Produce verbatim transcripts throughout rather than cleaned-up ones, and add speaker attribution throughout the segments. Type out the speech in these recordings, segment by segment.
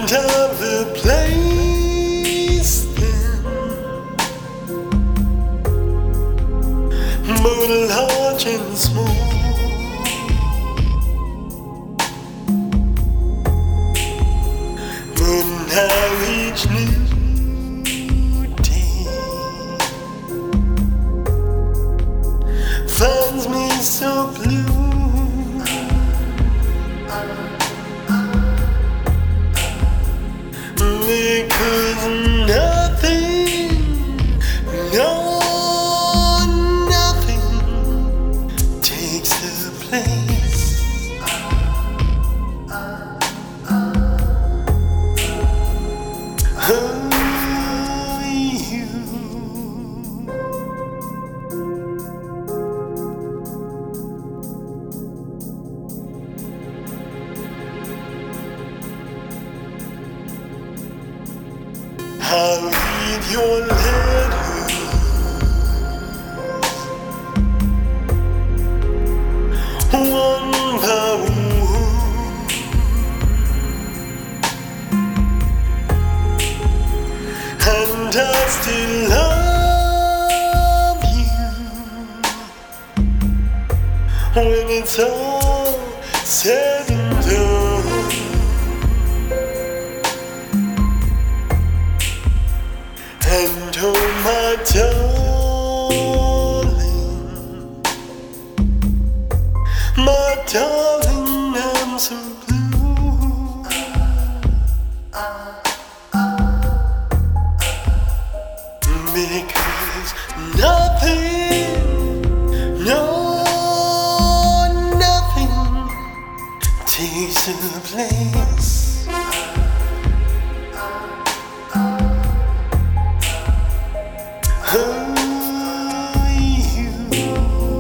Speaker 1: end of the place then, both large and small. But now each new day finds me so blue. Because nothing, no, nothing takes the place of you. I'll read your letters one by one, and I still love you when it's all said and done. And oh my darling, my darling, I'm so blue. Because nothing, no, nothing takes the place of you.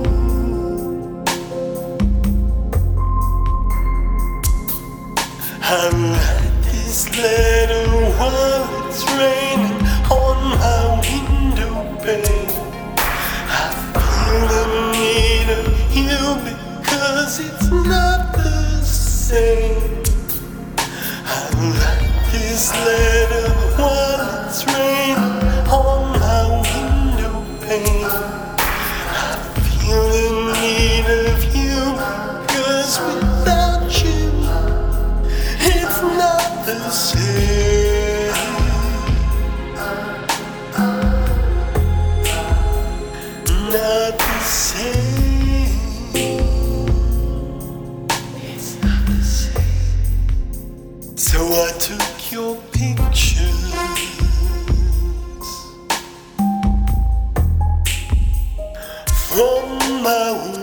Speaker 1: I write this letter while it's raining on my window pane. I feel the need of you because it's not the same. I write this letter while it's raining on my window pane. I feel the need of you because without you it's not the same. Not the same. It's not the same. So I took your pictures from my